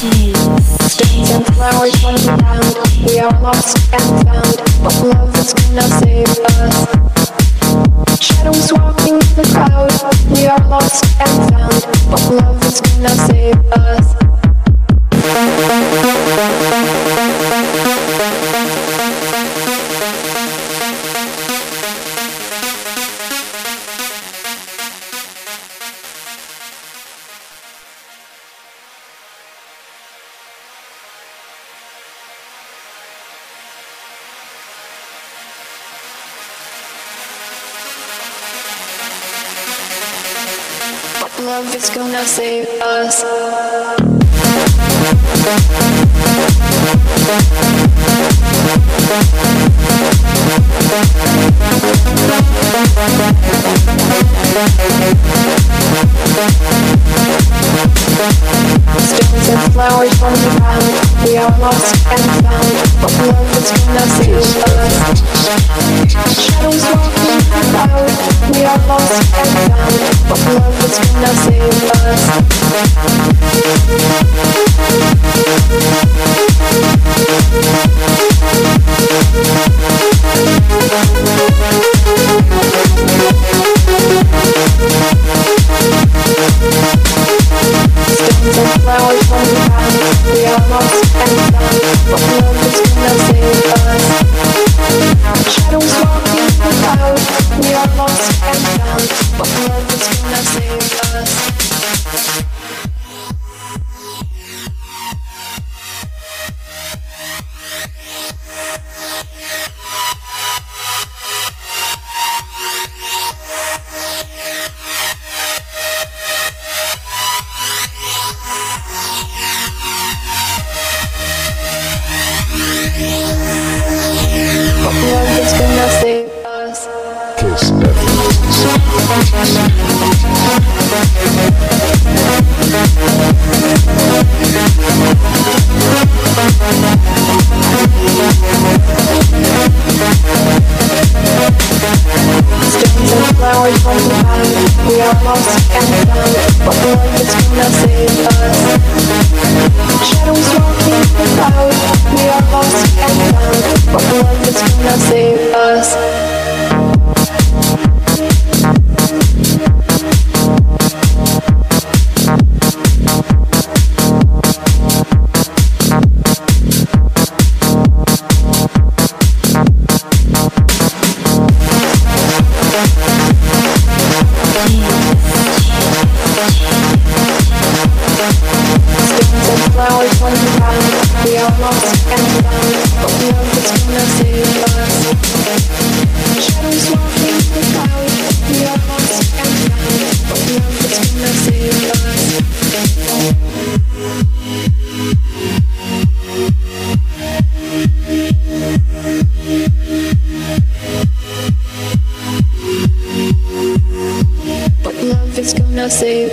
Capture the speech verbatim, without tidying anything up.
Stones and flowers running around. We are lost and found, but love is gonna save us. Shadows walking in the crowd. We are lost and found, but love is gonna save us. Love is gonna save us. Stones and flowers running around. We are lost and found, but love is gonna save us. Shadows walking in the crowd. We are lost and found, but love is gonna save us. Stones and flowers running around. We are lost and found, but love is gonna save us. Shadows walking in the crowd. We are lost and found, but love is gonna save us. But love is gonna save us. Kiss F M. Stones and flowers running around. We are lost and found, but love is gonna save us. Shadows walking in the crowd. We are lost and found, but love is gonna save us. Stones and flowers running around. We are lost and found, but love is gonna save us. Shadows walking in the crowd. We are lost and found, but love is gonna save us. But love is gonna save